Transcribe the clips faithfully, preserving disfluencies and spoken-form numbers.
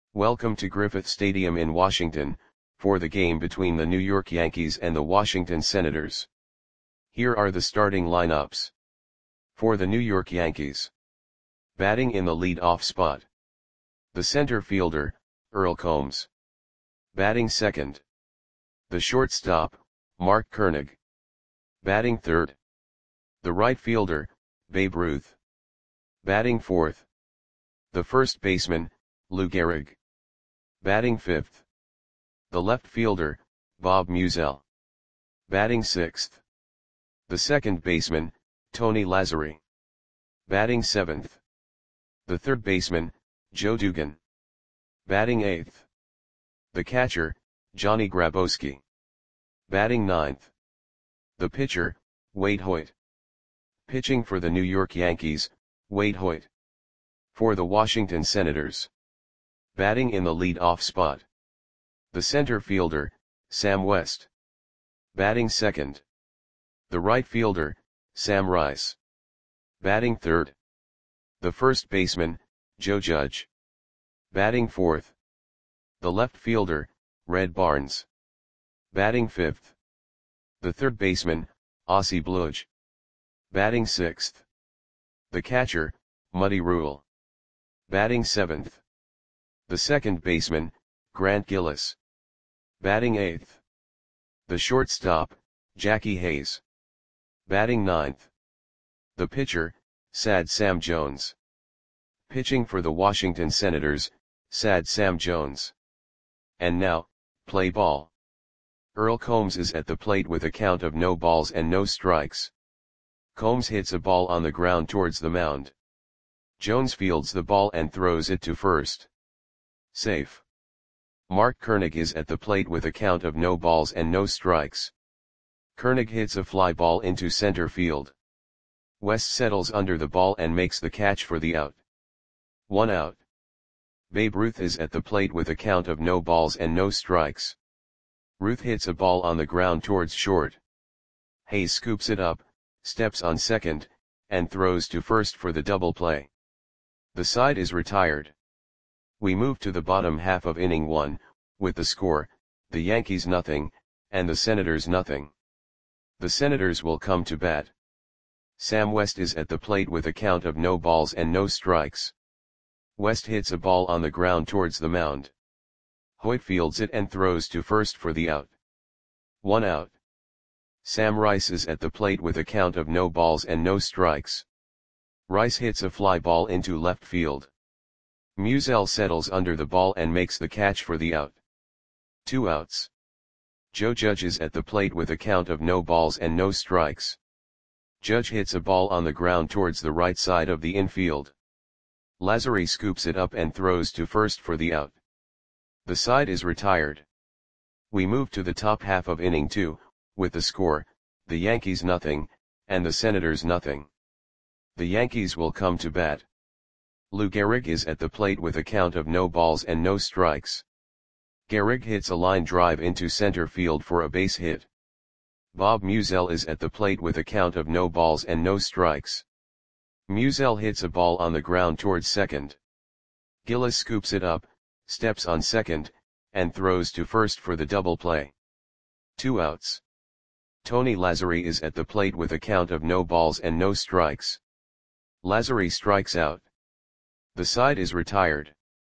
Welcome to Griffith Stadium in Washington, for the game between the New York Yankees and the Washington Senators. Here are the starting lineups. For the New York Yankees. Batting in the lead-off spot. The center fielder, Earl Combs. Batting second. The shortstop, Mark Koenig. Batting third. The right fielder, Babe Ruth. Batting fourth. The first baseman, Lou Gehrig. Batting fifth. The left fielder, Bob Meusel. Batting sixth. The second baseman, Tony Lazzeri. Batting seventh. The third baseman, Joe Dugan. Batting eighth. The catcher, Johnny Grabowski. Batting ninth. The pitcher, Wade Hoyt. Pitching for the New York Yankees, Wade Hoyt. For the Washington Senators. Batting in the lead-off spot. The center fielder, Sam West. Batting second. The right fielder, Sam Rice. Batting third. The first baseman, Joe Judge. Batting fourth. The left fielder, Red Barnes. Batting fifth. The third baseman, Ossie Bludge. Batting sixth. The catcher, Muddy Rule. Batting seventh. The second baseman, Grant Gillis. Batting eighth. The shortstop, Jackie Hayes. Batting ninth. The pitcher, Sad Sam Jones. Pitching for the Washington Senators, Sad Sam Jones. And now, play ball. Earl Combs is at the plate with a count of no balls and no strikes. Combs hits a ball on the ground towards the mound. Jones fields the ball and throws it to first. Safe. Mark Koenig is at the plate with a count of no balls and no strikes. Koenig hits a fly ball into center field. West settles under the ball and makes the catch for the out. One out. Babe Ruth is at the plate with a count of no balls and no strikes. Ruth hits a ball on the ground towards short. Hayes scoops it up, steps on second, and throws to first for the double play. The side is retired. We move to the bottom half of inning one, with the score, the Yankees nothing, and the Senators nothing. The Senators will come to bat. Sam West is at the plate with a count of no balls and no strikes. West hits a ball on the ground towards the mound. Hoyt fields it and throws to first for the out. One out. Sam Rice is at the plate with a count of no balls and no strikes. Rice hits a fly ball into left field. Meusel settles under the ball and makes the catch for the out. Two outs. Joe Judge is at the plate with a count of no balls and no strikes. Judge hits a ball on the ground towards the right side of the infield. Lazzeri scoops it up and throws to first for the out. The side is retired. We move to the top half of inning two, with the score, the Yankees nothing, and the Senators nothing. The Yankees will come to bat. Lou Gehrig is at the plate with a count of no balls and no strikes. Gehrig hits a line drive into center field for a base hit. Bob Meusel is at the plate with a count of no balls and no strikes. Meusel hits a ball on the ground towards second. Gillis scoops it up, steps on second, and throws to first for the double play. Two outs. Tony Lazzeri is at the plate with a count of no balls and no strikes. Lazzeri strikes out. The side is retired.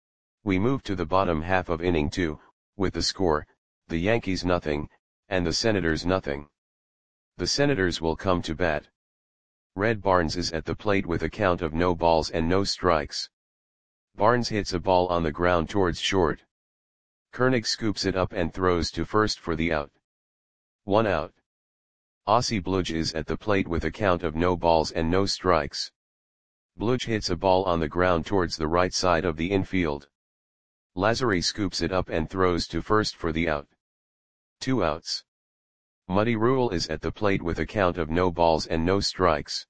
We move to the bottom half of inning two, with the score, the Yankees nothing, and the Senators nothing. The Senators will come to bat. Red Barnes is at the plate with a count of no balls and no strikes. Barnes hits a ball on the ground towards short. Koenig scoops it up and throws to first for the out. One out. Ossie Bludge is at the plate with a count of no balls and no strikes. Bludge hits a ball on the ground towards the right side of the infield. Lazzeri scoops it up and throws to first for the out. Two outs. Muddy Rule is at the plate with a count of no balls and no strikes.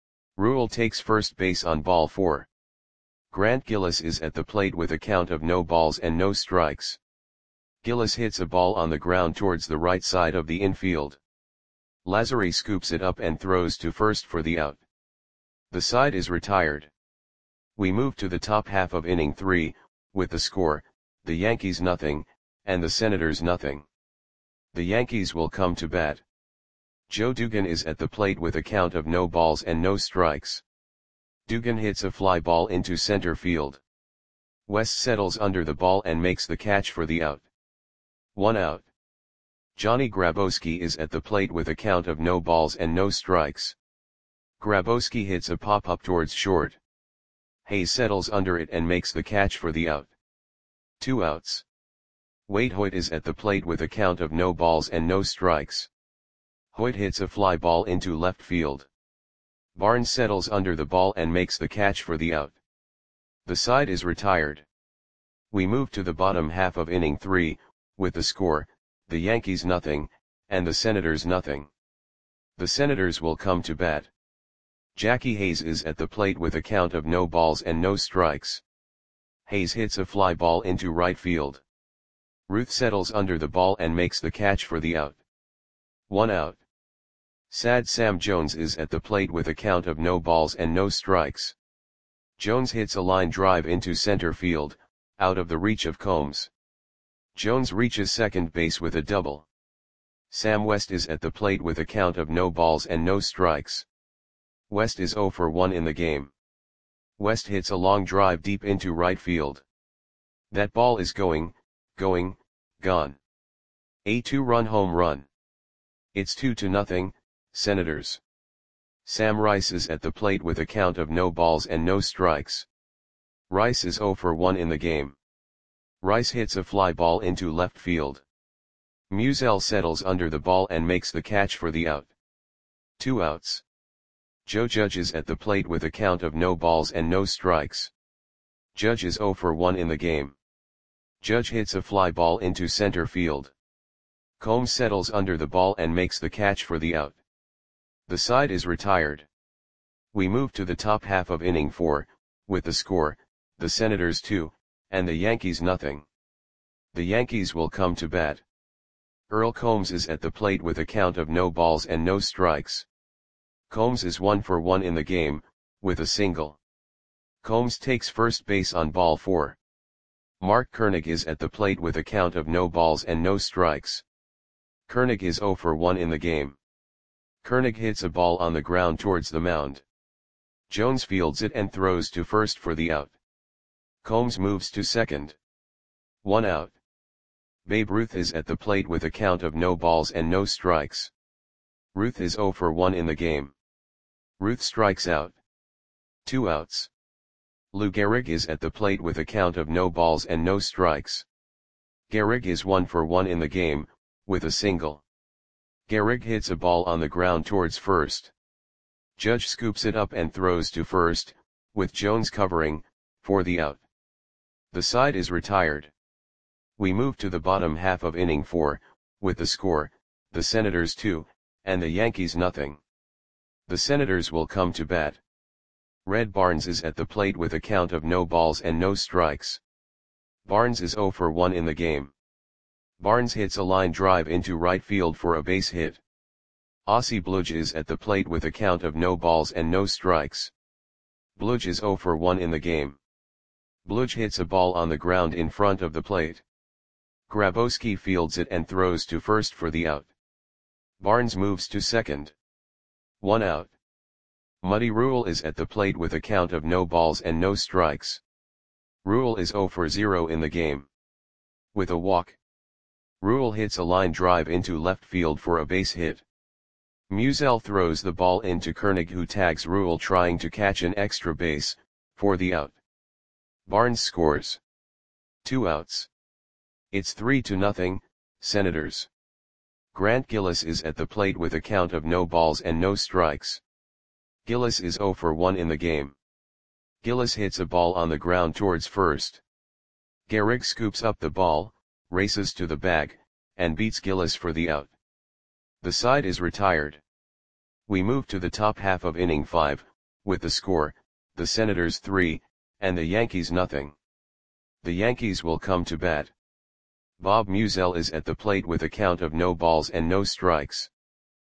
Rule takes first base on ball four. Grant Gillis is at the plate with a count of no balls and no strikes. Gillis hits a ball on the ground towards the right side of the infield. Lazzeri scoops it up and throws to first for the out. The side is retired. We move to the top half of inning three, with the score, the Yankees nothing, and the Senators nothing. The Yankees will come to bat. Joe Dugan is at the plate with a count of no balls and no strikes. Dugan hits a fly ball into center field. West settles under the ball and makes the catch for the out. One out. Johnny Grabowski is at the plate with a count of no balls and no strikes. Grabowski hits a pop-up towards short. Hayes settles under it and makes the catch for the out. Two outs. Wade Hoyt is at the plate with a count of no balls and no strikes. Hoyt hits a fly ball into left field. Barnes settles under the ball and makes the catch for the out. The side is retired. We move to the bottom half of inning three, with the score, the Yankees nothing, and the Senators nothing. The Senators will come to bat. Jackie Hayes is at the plate with a count of no balls and no strikes. Hayes hits a fly ball into right field. Ruth settles under the ball and makes the catch for the out. One out. Sad Sam Jones is at the plate with a count of no balls and no strikes. Jones hits a line drive into center field, out of the reach of Combs. Jones reaches second base with a double. Sam West is at the plate with a count of no balls and no strikes. West is oh for one in the game. West hits a long drive deep into right field. That ball is going, going, gone. A two-run home run. It's two to nothing, Senators. Sam Rice is at the plate with a count of no balls and no strikes. Rice is oh for one in the game. Rice hits a fly ball into left field. Musial settles under the ball and makes the catch for the out. Two outs. Joe Judge is at the plate with a count of no balls and no strikes. Judge is oh for one in the game. Judge hits a fly ball into center field. Combs settles under the ball and makes the catch for the out. The side is retired. We move to the top half of inning four, with the score, the Senators two, and the Yankees nothing. The Yankees will come to bat. Earl Combs is at the plate with a count of no balls and no strikes. Combs is one for one in the game, with a single. Combs takes first base on ball four. Mark Koenig is at the plate with a count of no balls and no strikes. Koenig is oh for one in the game. Koenig hits a ball on the ground towards the mound. Jones fields it and throws to first for the out. Combs moves to second. One out. Babe Ruth is at the plate with a count of no balls and no strikes. Ruth is oh for one in the game. Ruth strikes out. Two outs. Lou Gehrig is at the plate with a count of no balls and no strikes. Gehrig is one for one in the game, with a single. Gehrig hits a ball on the ground towards first. Judge scoops it up and throws to first, with Jones covering, for the out. The side is retired. We move to the bottom half of inning four, with the score, the Senators two, and the Yankees nothing. The Senators will come to bat. Red Barnes is at the plate with a count of no balls and no strikes. Barnes is oh for one in the game. Barnes hits a line drive into right field for a base hit. Ossie Bludge is at the plate with a count of no balls and no strikes. Bludge is oh for one in the game. Bludge hits a ball on the ground in front of the plate. Grabowski fields it and throws to first for the out. Barnes moves to second. One out. Muddy Rule is at the plate with a count of no balls and no strikes. Rule is oh for zero in the game. With a walk. Rule hits a line drive into left field for a base hit. Musial throws the ball into Koenig, who tags Rule trying to catch an extra base, for the out. Barnes scores. Two outs. It's three to nothing, Senators. Grant Gillis is at the plate with a count of no balls and no strikes. Gillis is oh for one in the game. Gillis hits a ball on the ground towards first. Gehrig scoops up the ball, races to the bag, and beats Gillis for the out. The side is retired. We move to the top half of inning five, with the score, the Senators three, and the Yankees nothing. The Yankees will come to bat. Bob Musial is at the plate with a count of no balls and no strikes.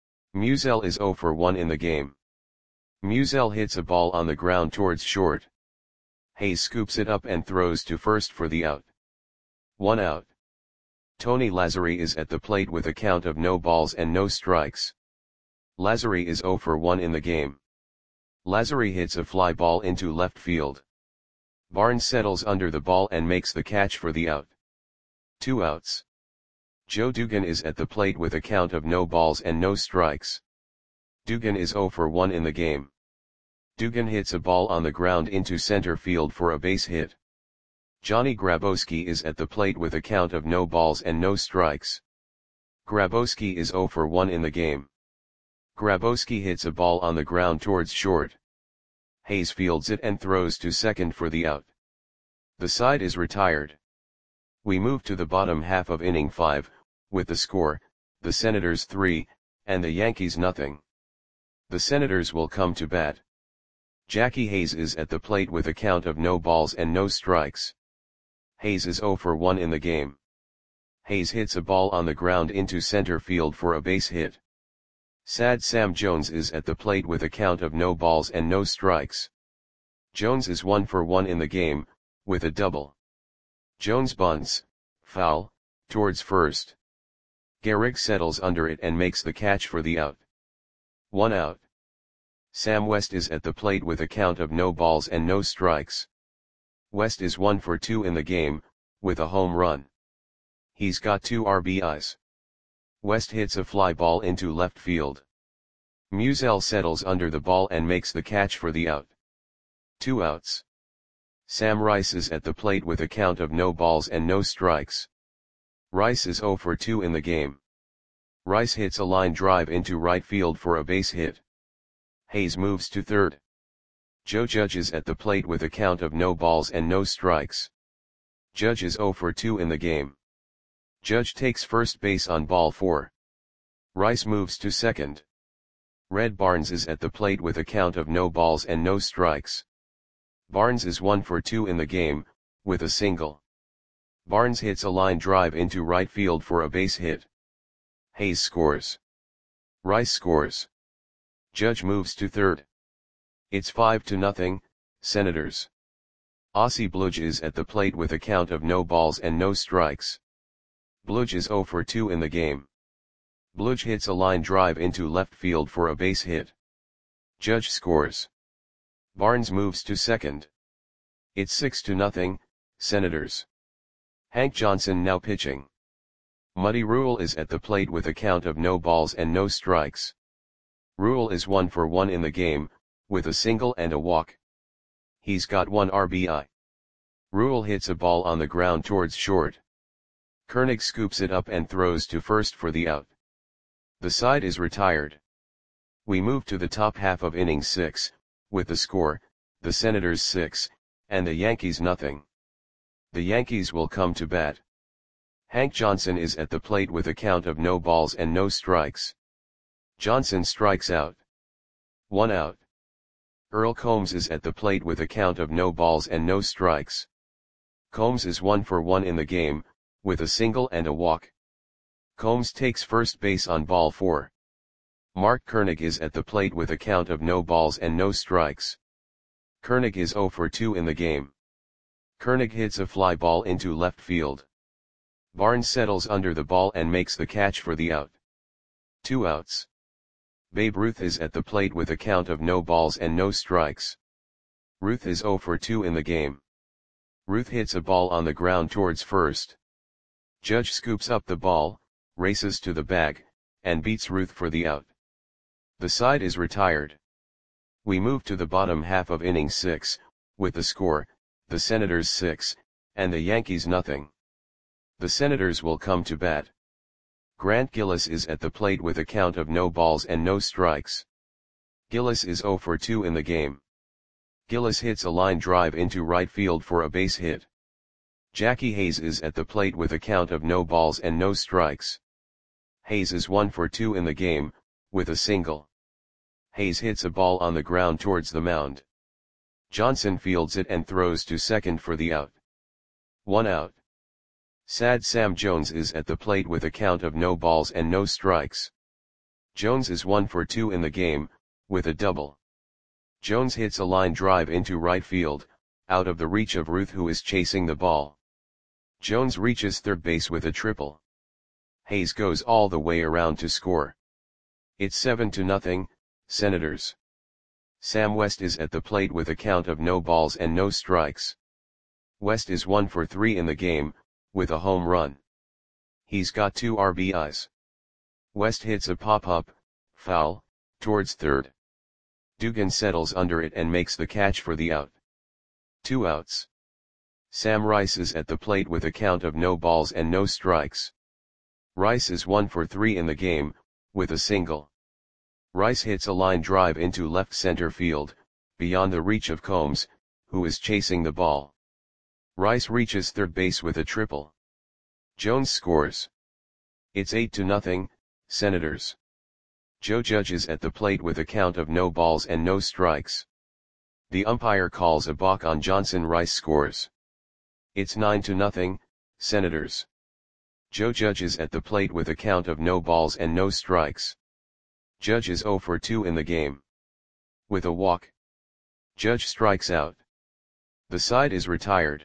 Musial is oh for one in the game. Musial hits a ball on the ground towards short. Hayes scoops it up and throws to first for the out. One out. Tony Lazzari is at the plate with a count of no balls and no strikes. Lazzari is zero for one in the game. Lazzari hits a fly ball into left field. Barnes settles under the ball and makes the catch for the out. Two outs. Joe Dugan is at the plate with a count of no balls and no strikes. Dugan is zero for one in the game. Dugan hits a ball on the ground into center field for a base hit. Johnny Grabowski is at the plate with a count of no balls and no strikes. Grabowski is zero for one in the game. Grabowski hits a ball on the ground towards short. Hayes fields it and throws to second for the out. The side is retired. We move to the bottom half of inning five, with the score, the Senators three, and the Yankees nothing. The Senators will come to bat. Jackie Hayes is at the plate with a count of no balls and no strikes. Hayes is zero for one in the game. Hayes hits a ball on the ground into center field for a base hit. Sad Sam Jones is at the plate with a count of no balls and no strikes. Jones is one for one in the game, with a double. Jones bunts, foul, towards first. Gehrig settles under it and makes the catch for the out. One out. Sam West is at the plate with a count of no balls and no strikes. West is one for two in the game, with a home run. He's got two R B Is. West hits a fly ball into left field. Musial settles under the ball and makes the catch for the out. Two outs. Sam Rice is at the plate with a count of no balls and no strikes. Rice is zero for two in the game. Rice hits a line drive into right field for a base hit. Hayes moves to third. Joe Judge is at the plate with a count of no balls and no strikes. Judge is zero for two in the game. Judge takes first base on ball four. Rice moves to second. Red Barnes is at the plate with a count of no balls and no strikes. Barnes is one for two in the game, with a single. Barnes hits a line drive into right field for a base hit. Hayes scores. Rice scores. Judge moves to third. It's five to nothing, Senators. Ossie Bludge is at the plate with a count of no balls and no strikes. Bludge is zero for two in the game. Bludge hits a line drive into left field for a base hit. Judge scores. Barnes moves to second. It's six to nothing, Senators. Hank Johnson now pitching. Muddy Rule is at the plate with a count of no balls and no strikes. Rule is one for one in the game, with a single and a walk. He's got one R B I. Rule hits a ball on the ground towards short. Koenig scoops it up and throws to first for the out. The side is retired. We move to the top half of inning six, with the score, the Senators six, and the Yankees nothing. The Yankees will come to bat. Hank Johnson is at the plate with a count of no balls and no strikes. Johnson strikes out. One out. Earl Combs is at the plate with a count of no balls and no strikes. Combs is one for one in the game, with a single and a walk. Combs takes first base on ball four. Mark Koenig is at the plate with a count of no balls and no strikes. Koenig is zero for two in the game. Koenig hits a fly ball into left field. Barnes settles under the ball and makes the catch for the out. Two outs. Babe Ruth is at the plate with a count of no balls and no strikes. Ruth is zero for two in the game. Ruth hits a ball on the ground towards first. Judge scoops up the ball, races to the bag, and beats Ruth for the out. The side is retired. We move to the bottom half of inning six, with the score, the Senators six, and the Yankees nothing. The Senators will come to bat. Grant Gillis is at the plate with a count of no balls and no strikes. Gillis is zero for two in the game. Gillis hits a line drive into right field for a base hit. Jackie Hayes is at the plate with a count of no balls and no strikes. Hayes is one for two in the game, with a single. Hayes hits a ball on the ground towards the mound. Johnson fields it and throws to second for the out. One out. Sad Sam Jones is at the plate with a count of no balls and no strikes. Jones is one for two in the game, with a double. Jones hits a line drive into right field, out of the reach of Ruth, who is chasing the ball. Jones reaches third base with a triple. Hayes goes all the way around to score. It's seven to nothing, Senators. Sam West is at the plate with a count of no balls and no strikes. West is one for three in the game, with a home run. He's got two R B Is. West hits a pop-up, foul, towards third. Dugan settles under it and makes the catch for the out. Two outs. Sam Rice is at the plate with a count of no balls and no strikes. Rice is one for three in the game, with a single. Rice hits a line drive into left center field, beyond the reach of Combs, who is chasing the ball. Rice reaches third base with a triple. Jones scores. It's eight to nothing, Senators. Joe Judge is at the plate with a count of no balls and no strikes. The umpire calls a balk on Johnson. Rice scores. It's nine to nothing, Senators. Joe Judge is at the plate with a count of no balls and no strikes. Judge is zero for two in the game. With a walk. Judge strikes out. The side is retired.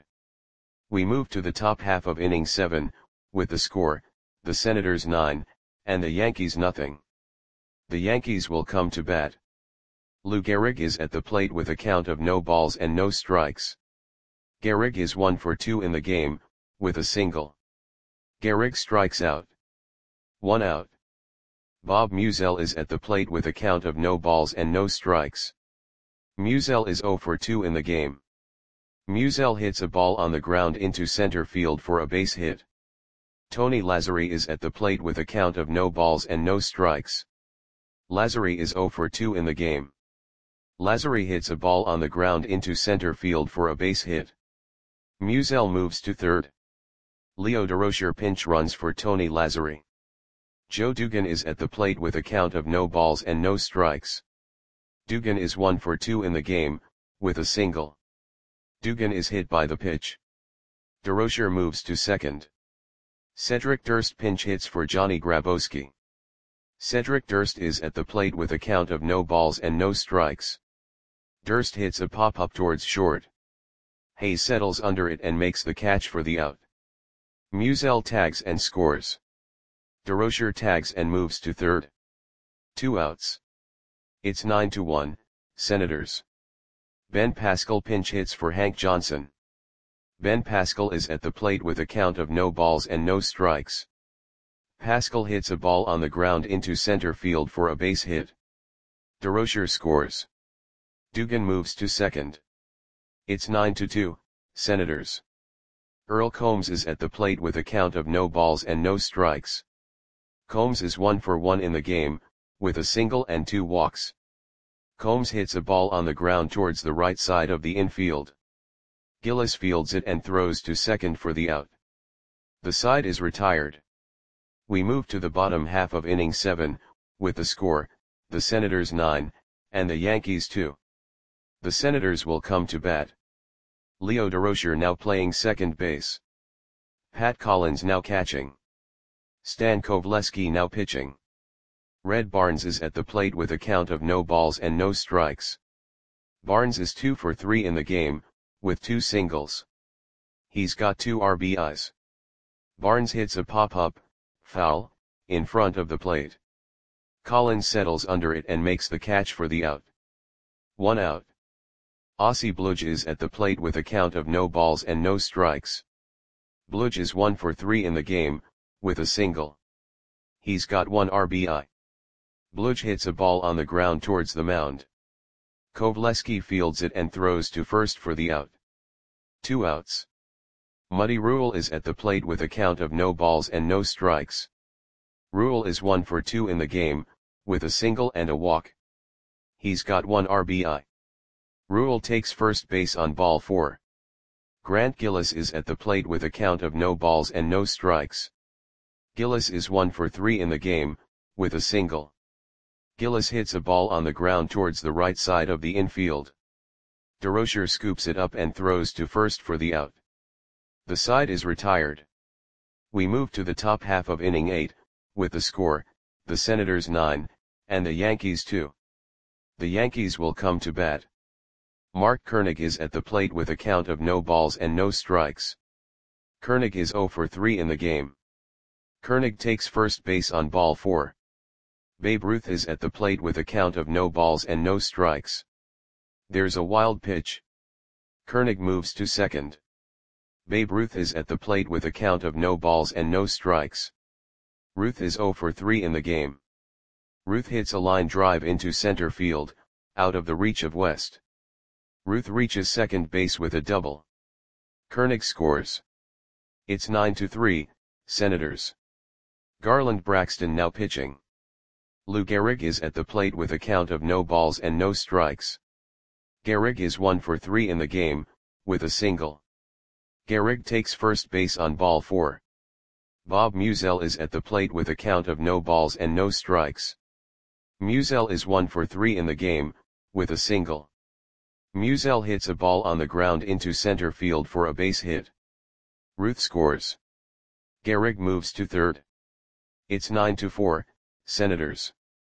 We move to the top half of inning seven, with the score, the Senators nine, and the Yankees nothing. The Yankees will come to bat. Lou Gehrig is at the plate with a count of no balls and no strikes. Gehrig is one for two in the game, with a single. Gehrig strikes out. One out. Bob Musial is at the plate with a count of no balls and no strikes. Musial is zero for two in the game. Musial hits a ball on the ground into center field for a base hit. Tony Lazzeri is at the plate with a count of no balls and no strikes. Lazzeri is zero for two in the game. Lazzeri hits a ball on the ground into center field for a base hit. Musial moves to third. Leo Durocher pinch runs for Tony Lazzeri. Joe Dugan is at the plate with a count of no balls and no strikes. Dugan is one for two in the game, with a single. Dugan is hit by the pitch. Durocher moves to second. Cedric Durst pinch hits for Johnny Grabowski. Cedric Durst is at the plate with a count of no balls and no strikes. Durst hits a pop-up towards short. Hayes settles under it and makes the catch for the out. Musial tags and scores. Durocher tags and moves to third. Two outs. It's nine to one, Senators. Ben Pascal pinch hits for Hank Johnson. Ben Pascal is at the plate with a count of no balls and no strikes. Pascal hits a ball on the ground into center field for a base hit. Durocher scores. Dugan moves to second. It's nine to two, Senators. Earl Combs is at the plate with a count of no balls and no strikes. Combs is one for one in the game, with a single and two walks. Combs hits a ball on the ground towards the right side of the infield. Gillis fields it and throws to second for the out. The side is retired. We move to the bottom half of inning seven, with the score, the Senators nine, and the Yankees two. The Senators will come to bat. Leo Durocher now playing second base. Pat Collins now catching. Stan Kovaleski now pitching. Red Barnes is at the plate with a count of no balls and no strikes. Barnes is two for three in the game, with two singles. He's got two R B Is. Barnes hits a pop-up, foul, in front of the plate. Collins settles under it and makes the catch for the out. One out. Ossie Bludge is at the plate with a count of no balls and no strikes. Bludge is one for three in the game, with a single. He's got one R B I. Bludge hits a ball on the ground towards the mound. Kovaleski fields it and throws to first for the out. Two outs. Muddy Rule is at the plate with a count of no balls and no strikes. Rule is one for two in the game, with a single and a walk. He's got one R B I. Rule takes first base on ball four. Grant Gillis is at the plate with a count of no balls and no strikes. Gillis is one for three in the game, with a single. Gillis hits a ball on the ground towards the right side of the infield. Durocher scoops it up and throws to first for the out. The side is retired. We move to the top half of inning eight, with the score, the Senators nine, and the Yankees two. The Yankees will come to bat. Mark Koenig is at the plate with a count of no balls and no strikes. Koenig is zero for three in the game. Koenig takes first base on ball four. Babe Ruth is at the plate with a count of no balls and no strikes. There's a wild pitch. Koenig moves to second. Babe Ruth is at the plate with a count of no balls and no strikes. Ruth is zero for three in the game. Ruth hits a line drive into center field, out of the reach of West. Ruth reaches second base with a double. Koenig scores. It's nine to three, Senators. Garland Braxton now pitching. Lou Gehrig is at the plate with a count of no balls and no strikes. Gehrig is one for three in the game, with a single. Gehrig takes first base on ball four. Bob Musial is at the plate with a count of no balls and no strikes. Musial is one for three in the game, with a single. Musial hits a ball on the ground into center field for a base hit. Ruth scores. Gehrig moves to third. It's nine to four, Senators.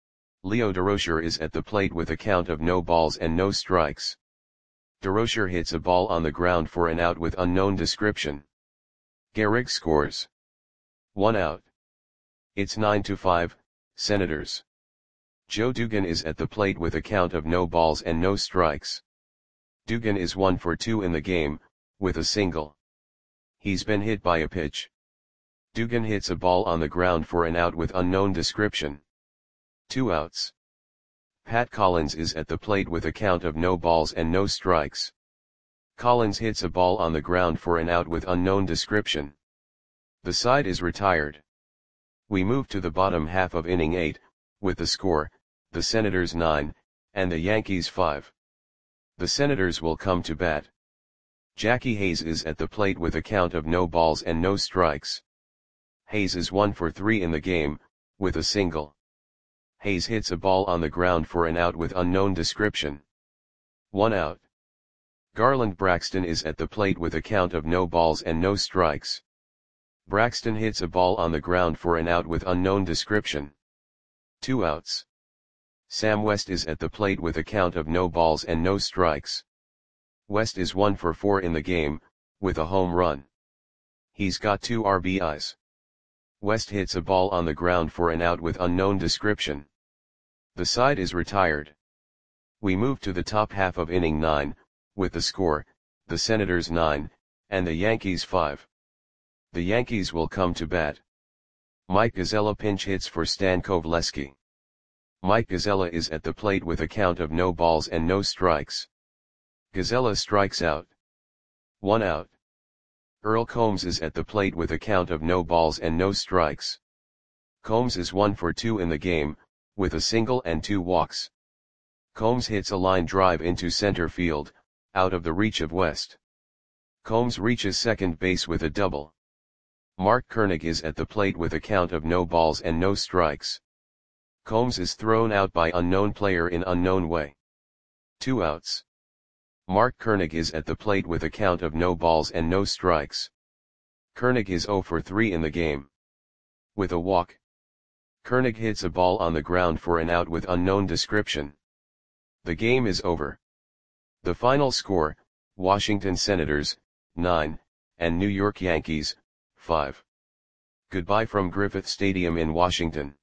Leo Durocher is at the plate with a count of no balls and no strikes. Durocher hits a ball on the ground for an out with unknown description. Gehrig scores. One out. It's nine to five, Senators. Joe Dugan is at the plate with a count of no balls and no strikes. Dugan is one for two in the game, with a single. He's been hit by a pitch. Dugan hits a ball on the ground for an out with unknown description. Two outs. Pat Collins is at the plate with a count of no balls and no strikes. Collins hits a ball on the ground for an out with unknown description. The side is retired. We move to the bottom half of inning eight, with the score, the Senators nine, and the Yankees five. The Senators will come to bat. Jackie Hayes is at the plate with a count of no balls and no strikes. Hayes is one for three in the game, with a single. Hayes hits a ball on the ground for an out with unknown description. One out. Garland Braxton is at the plate with a count of no balls and no strikes. Braxton hits a ball on the ground for an out with unknown description. Two outs. Sam West is at the plate with a count of no balls and no strikes. West is one for four in the game, with a home run. He's got two R B Is. West hits a ball on the ground for an out with unknown description. The side is retired. We move to the top half of inning nine, with the score, the Senators nine, and the Yankees five. The Yankees will come to bat. Mike Gazella pinch hits for Stan Kovaleski. Mike Gazella is at the plate with a count of no balls and no strikes. Gazella strikes out. One out. Earl Combs is at the plate with a count of no balls and no strikes. Combs is one for two in the game, with a single and two walks. Combs hits a line drive into center field, out of the reach of West. Combs reaches second base with a double. Mark Koenig is at the plate with a count of no balls and no strikes. Combs is thrown out by unknown player in unknown way. Two outs. Mark Koenig is at the plate with a count of no balls and no strikes. Koenig is zero for three in the game. With a walk. Koenig hits a ball on the ground for an out with unknown description. The game is over. The final score, Washington Senators, nine, and New York Yankees, five. Goodbye from Griffith Stadium in Washington.